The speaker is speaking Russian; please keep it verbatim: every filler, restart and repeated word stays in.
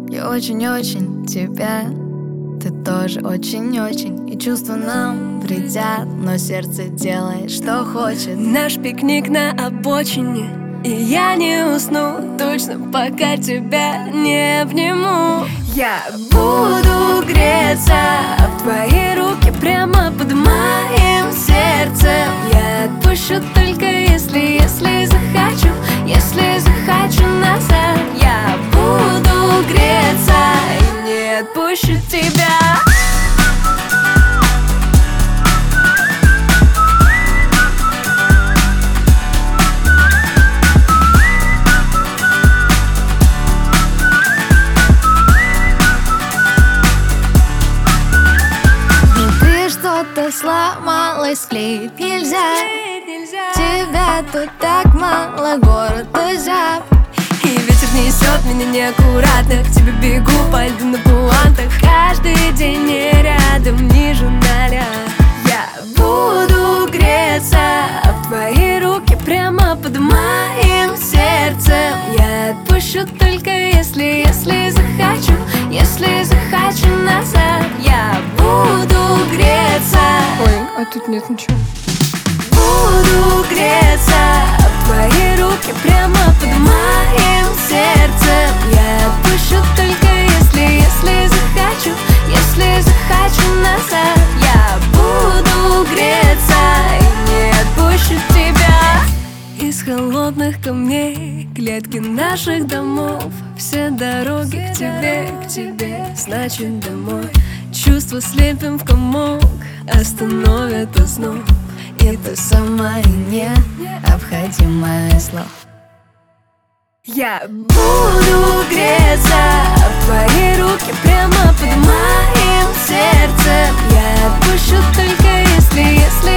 Я очень-очень тебя, ты тоже очень-очень. И чувства нам вредят, но сердце делает, что хочет. Наш пикник на обочине, и я не усну точно, пока тебя не обниму. Я буду греться в твои руки прямо под моим сердцем. Я отпущу только если, если захочу, если захочу назад. Я буду греться и не отпущу тебя. Что-то сломалось, склеить нельзя. Тебя тут так мало, город озяб. И ветер несет меня неаккуратно, к тебе бегу по льду на пуантах. Каждый день не рядом, ниже ноля. Я буду греться в твои руки прямо под моим сердцем. Я отпущу только если, если захочу, если захочу назад. Я буду греться. Ой, а тут нет ничего. Буду греться в твои руки прямо под моим сердцем. Я отпущу только если, если захочу, если захочу назад. Я буду греться и не отпущу тебя. Из холодных камней клетки наших домов, все дороги к тебе, к тебе, значит домой. Чувства слепим в комок, остановят озноб. И ты сама и необходимое слово. Я буду греться в твои руки прямо под моим сердцем. Я отпущу только если, если